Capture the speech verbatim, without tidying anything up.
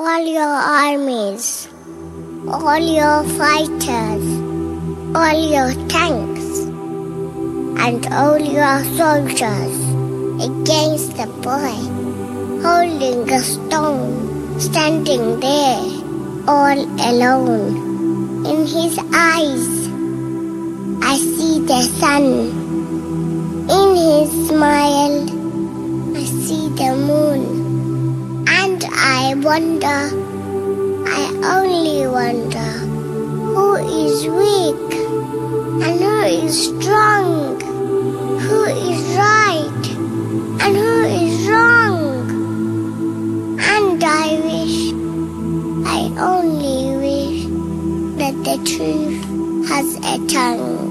all your armies, all your fighters, all your tanks, and all your soldiers against the boy, holding a stone, standing there, all alone. In his eyes, I see the sun. In his smile, I see the moon. And I wonder, I only wonder, who is weak and who is strong, who is right and who is wrong. And I wish, I only wish, that the truth has a tongue.